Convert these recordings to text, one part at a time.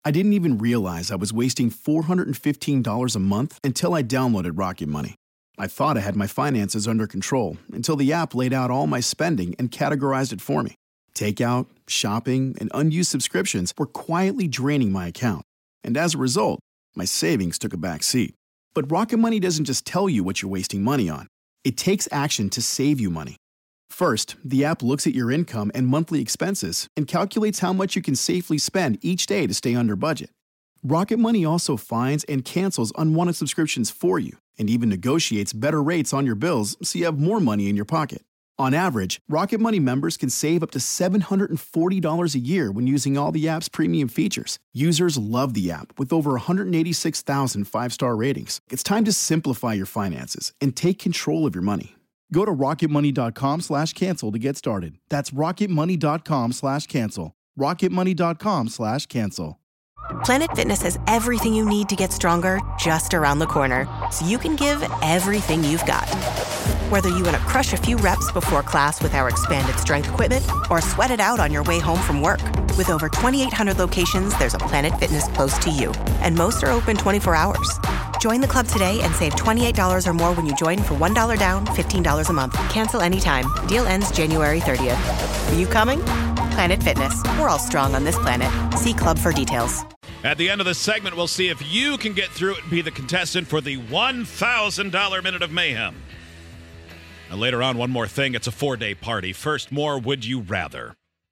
I didn't even realize I was wasting $415 a month until I downloaded Rocket Money. I thought I had my finances under control until the app laid out all my spending and categorized it for me. Takeout, shopping, and unused subscriptions were quietly draining my account. And as a result, my savings took a back seat. But Rocket Money doesn't just tell you what you're wasting money on. It takes action to save you money. First, the app looks at your income and monthly expenses and calculates how much you can safely spend each day to stay under budget. Rocket Money also finds and cancels unwanted subscriptions for you and even negotiates better rates on your bills so you have more money in your pocket. On average, Rocket Money members can save up to $740 a year when using all the app's premium features. Users love the app with over 186,000 five-star ratings. It's time to simplify your finances and take control of your money. Go to rocketmoney.com/cancel to get started. That's rocketmoney.com/cancel. rocketmoney.com/cancel. Planet Fitness has everything you need to get stronger just around the corner, so you can give everything you've got. Whether you want to crush a few reps before class with our expanded strength equipment or sweat it out on your way home from work. With over 2,800 locations, there's a Planet Fitness close to you, and most are open 24 hours. Join the club today and save $28 or more when you join for $1 down, $15 a month. Cancel anytime. Deal ends January 30th. Are you coming? Planet Fitness. We're all strong on this planet. See club for details. At the end of this segment, we'll see if you can get through it and be the contestant for the $1,000 Minute of Mayhem. And later on, one more thing. It's a 4-day party. First, more Would You Rather.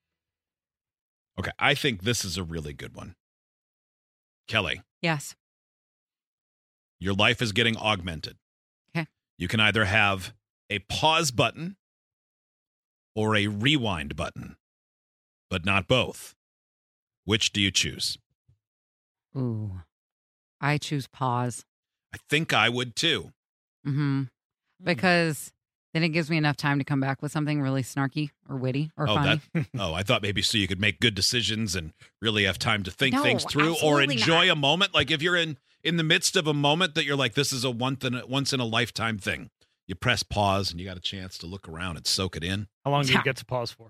Okay, I think this is a really good one. Kelly. Yes. Your life is getting augmented. Okay. You can either have a pause button or a rewind button, but not both. Which do you choose? Ooh. I choose pause. I think I would too. Mm-hmm. Because then it gives me enough time to come back with something really snarky or witty or funny. I thought maybe so you could make good decisions and really have time to think things through or absolutely enjoy not. a moment. Like if you're in the midst of a moment that you're like, this is a once in a lifetime thing. You press pause and you got a chance to look around and soak it in. How long do you get to pause for?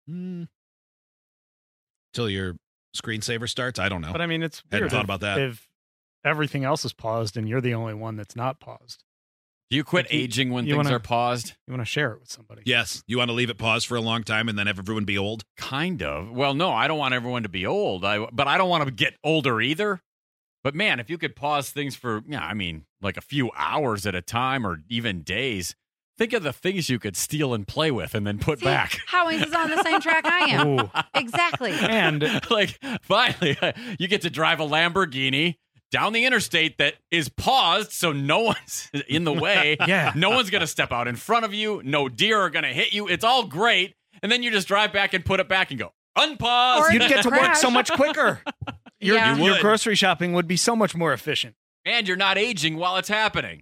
Till your screensaver starts? I don't know. But I mean, it's Hadn't weird thought about that. If everything else is paused and you're the only one that's not paused. Do you quit aging when things are paused? You want to share it with somebody. Yes. You want to leave it paused for a long time and then have everyone be old? Kind of. Well, no, I don't want everyone to be old. But I don't want to get older either. But man, if you could pause things for, like a few hours at a time or even days, think of the things you could steal and play with and then put back. Howie's is on the same track I am. Ooh. Exactly. And like, finally, you get to drive a Lamborghini down the interstate that is paused so no one's in the way. Yeah. No one's going to step out in front of you. No deer are going to hit you. It's all great. And then you just drive back and put it back and go, unpause. Or you'd get to work crash. so much quicker. Yeah. You Your would. grocery shopping would be so much more efficient. And you're not aging while it's happening.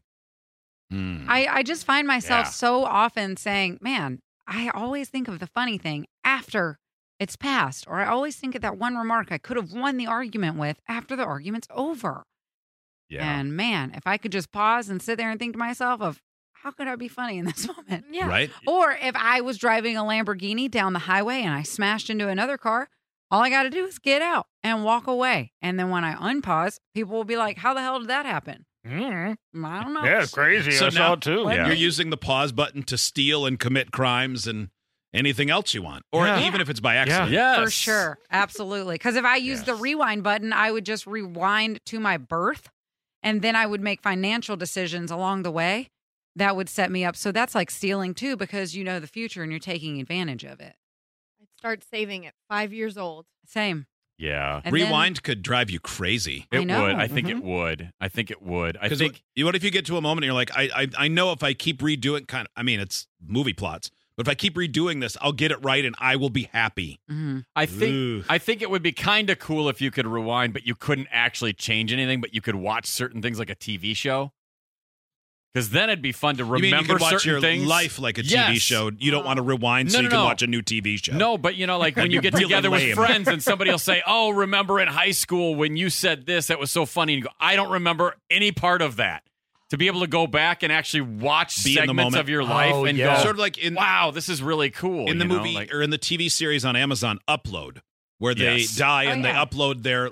I just find myself Yeah. so often saying, man, I always think of the funny thing after it's passed. Or I always think of that one remark I could have won the argument with after the argument's over. Yeah. And man, if I could just pause and sit there and think to myself of how could I be funny in this moment? Yeah. Right? Or if I was driving a Lamborghini down the highway and I smashed into another car, all I got to do is get out and walk away. And then when I unpause, people will be like, how the hell did that happen? I don't know. Yeah, it's crazy. So I now- saw it too. Yeah. You're using the pause button to steal and commit crimes and anything else you want. Or Yeah. even if it's by accident. Yes. For sure. Absolutely. Because if I used the rewind button, I would just rewind to my birth and then I would make financial decisions along the way that would set me up. So that's like stealing too, because you know the future and you're taking advantage of it. I'd start saving at 5 years old. Same. Yeah. And then- Rewind could drive you crazy. I It know. would. I think Mhm. it would. I think it would. I Because think what if you get to a moment and you're like, I know if I keep redoing it's movie plots, but if I keep redoing this, I'll get it right and I will be happy. Mm-hmm. I think Ooh. I think it would be kind of cool if you could rewind, but you couldn't actually change anything, but you could watch certain things like a TV show. Because then it'd be fun to You remember mean you can watch certain your things. life like a TV Yes. show? You don't want to rewind so No, you no, can no. watch a new TV show. No, but like when you get Really together lame. with friends and somebody will say, "Oh, remember in high school when you said this? That was so funny." And you go, "I don't remember any part of that." To be able to go back and actually watch Be in the segments moment. of your life Oh, and yeah. go, Sort of like in "Wow, this is really cool." in the you know? movie Like, or in the TV series on Amazon, Upload, where they Yes. die Oh, and they yeah. upload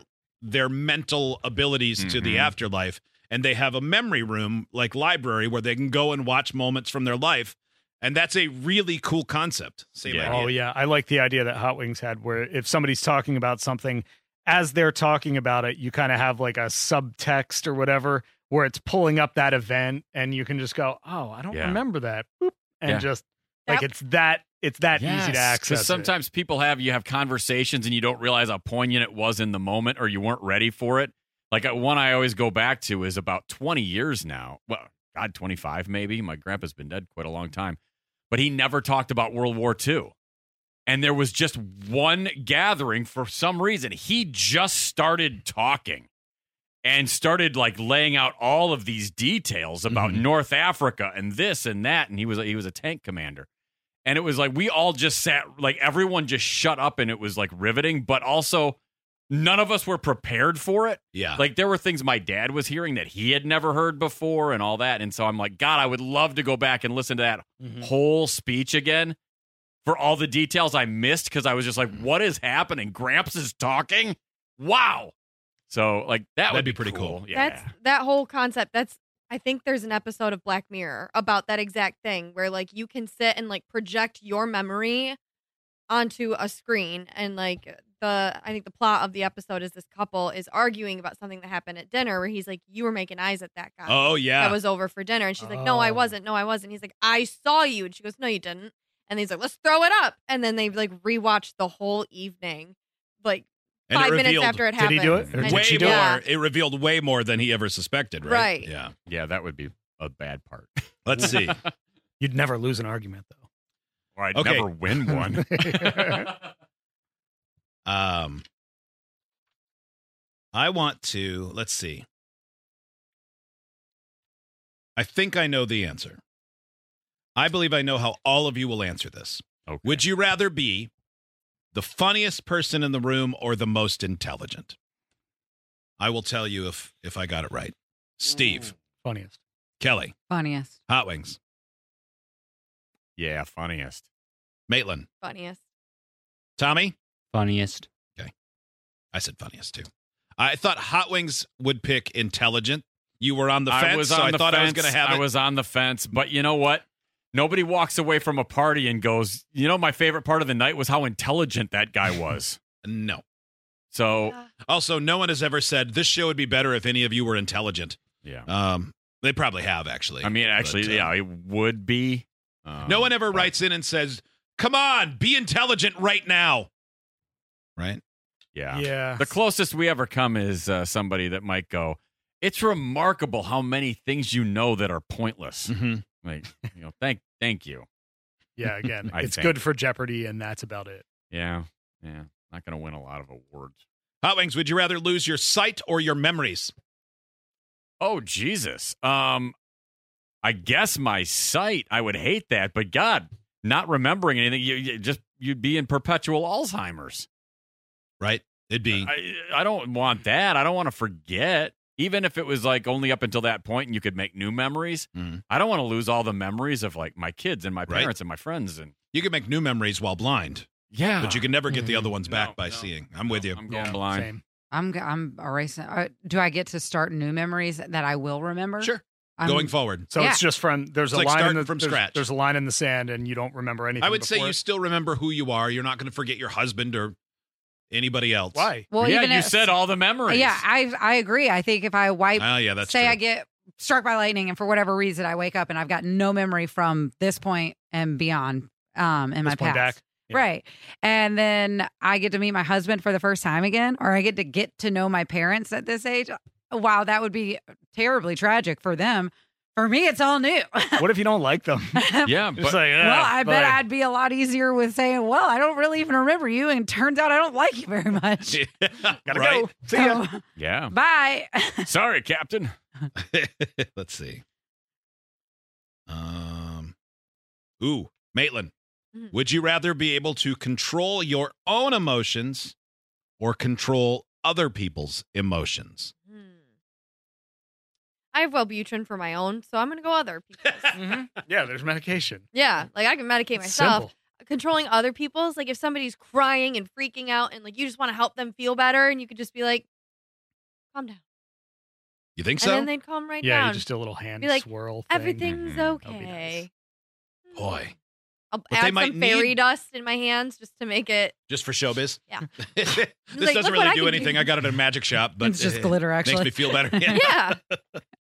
their mental abilities to the afterlife, and they have a memory room like library where they can go and watch moments from their life. And that's a really cool concept. Same idea. Oh, yeah. I like the idea that Hot Wings had where if somebody's talking about something, as they're talking about it, you kind of have like a subtext or whatever where it's pulling up that event and you can just go, oh, I don't remember that. Boop, and just like it's that easy to access. Because sometimes you have conversations and you don't realize how poignant it was in the moment or you weren't ready for it. Like one I always go back to is about 20 years now. Well, God, 25 maybe. My grandpa's been dead quite a long time. But he never talked about World War II. And there was just one gathering for some reason. He just started talking and started like laying out all of these details about North Africa and this and that. And he was a tank commander. And it was like we all just sat, like everyone just shut up and it was like riveting. But also none of us were prepared for it. Yeah. Like there were things my dad was hearing that he had never heard before and all that. And so I'm like, God, I would love to go back and listen to that whole speech again for all the details I missed because I was just like, what is happening? Gramps is talking? Wow. So like that'd be pretty cool. Yeah. That whole concept. I think there's an episode of Black Mirror about that exact thing where like you can sit and like project your memory onto a screen and like I think the plot of the episode is this couple is arguing about something that happened at dinner where he's like, you were making eyes at that guy. Oh, yeah. That was over for dinner. And she's like, no, I wasn't. No, I wasn't. He's like, I saw you. And she goes, no, you didn't. And he's like, let's throw it up. And then they like rewatched the whole evening, like And 5 it minutes revealed- after it happened. Did he do it? Or And- did Way she do more. it? It revealed way more than he ever suspected, right? Right. Yeah. Yeah, that would be a bad part. Let's see. You'd never lose an argument, though. Or I'd Okay. never win one. I want to, let's see. I think I know the answer. I believe I know how all of you will answer this. Okay. Would you rather be the funniest person in the room or the most intelligent? I will tell you if I got it right. Steve, Funniest. Kelly, Funniest. Hot Wings, Yeah, funniest. Maitland, Funniest. Tommy. Funniest. I said funniest too. I thought Hot Wings would pick intelligent. You were on the fence, so I thought I was going to have it. I was on the fence, but you know what? Nobody walks away from a party and goes, you know, my favorite part of the night was how intelligent that guy was. No. So, Yeah. Also, no one has ever said this show would be better if any of you were intelligent. yeah. They probably have, actually. I mean, actually, But, yeah, it would be. No one ever but- writes in and says, come on, be intelligent right now. Right? Yeah. Yeah. The closest we ever come is somebody that might go, it's remarkable how many things you know that are pointless. Mm-hmm. Like, you know, thank you. Yeah, again, I it's think. good for Jeopardy, and that's about it. Yeah. Yeah. Not going to win a lot of awards. Hot Wings, would you rather lose your sight or your memories? Oh, Jesus. I guess my sight, I would hate that, but God, not remembering anything, you'd be in perpetual Alzheimer's. Right? It'd be. I don't want that. I don't want to forget. Even if it was like only up until that point and you could make new memories, I don't want to lose all the memories of like my kids and my parents and my friends. And You can make new memories while blind, yeah, but you can never get the other ones back No, by no, seeing. I'm with you. I'm going blind. Same. I'm erasing. Do I get to start new memories that I will remember? Sure. I'm- Going forward. So Yeah. it's just from there's It's a like line in starting the from there's, scratch. there's a line in the sand, and you don't remember anything. I would say before you it. still remember who you are. You're not going to forget your husband or anybody else. Why? Well, yeah, even you if- said all the memories. Yeah, I agree. I think if I wipe, Oh, yeah, that's say true. I get struck by lightning, and for whatever reason I wake up and I've got no memory from this point and beyond, in my This point past. back. Yeah. Right. And then I get to meet my husband for the first time again, or I get to know my parents at this age. Wow, that would be terribly tragic for them. For me, it's all new. What if you don't like them? yeah, Just but like, Well, I bet like, I'd be a lot easier with saying, well, I don't really even remember you. And turns out I don't like you very much. gotta Right? go. See ya. So, yeah. bye. Sorry, Captain. Let's see. Ooh, Maitland, Mhm. would you rather be able to control your own emotions or control other people's emotions? I have Wellbutrin for my own, so I'm going to go other people's. Mhm. Yeah, there's medication. Yeah, like I can medicate It's myself. simple. Controlling other people's, like if somebody's crying and freaking out and like you just want to help them feel better and you could just be like, calm down. You think And so? then they'd calm right Yeah, down. you just do a little hand Be like, swirl thing. Everything's Mhm. That'd be okay. Boy, I'll But they add might some fairy need- dust in my hands just to make it. just for showbiz? Yeah. This Like, doesn't look really what I do can anything. do. I got it at a magic shop, but It's just glitter, actually. makes me feel better. Yeah.